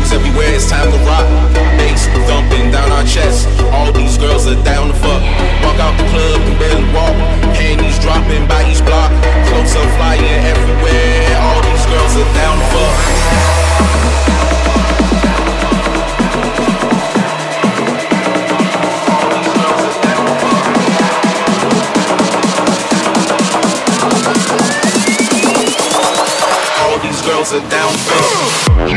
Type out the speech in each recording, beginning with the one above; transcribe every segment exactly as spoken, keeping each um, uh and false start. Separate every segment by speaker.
Speaker 1: Moves everywhere, it's time to rock. Bass thumping down our chest. All these girls are down to fuck. Walk out the club and barely walk. Panties dropping by each block. Clothes are flying everywhere. All these girls are down to fuck. Girls are down for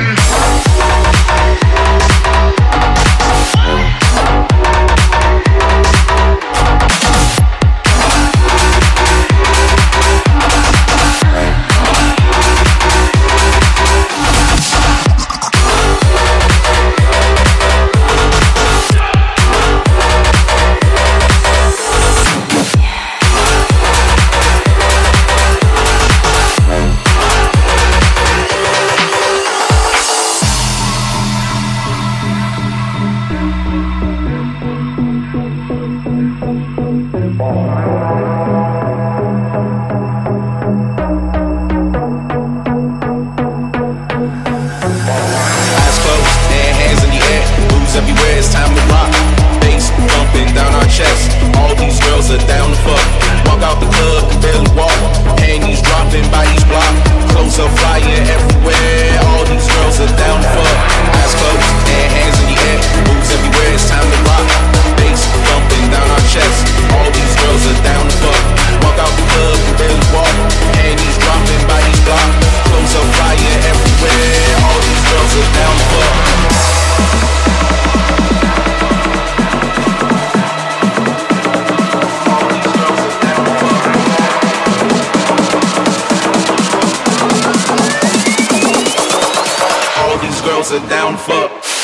Speaker 1: everywhere, it's time to rock. Bass thumping down our chest. All these girls are down to fuck. Walk out the club and barely walk. Panties dropping by each block. Clothes are flying everywhere. All these girls are down to fuck. Eyes closed and hands in the air. Moves everywhere, it's time to rock. Bass thumping down our chest. All these girls are down to fuck. Walk out the club and barely walk. Panties dropping by each block. Clothes are flying everywhere. All these girls are down to fuck. Girls are down for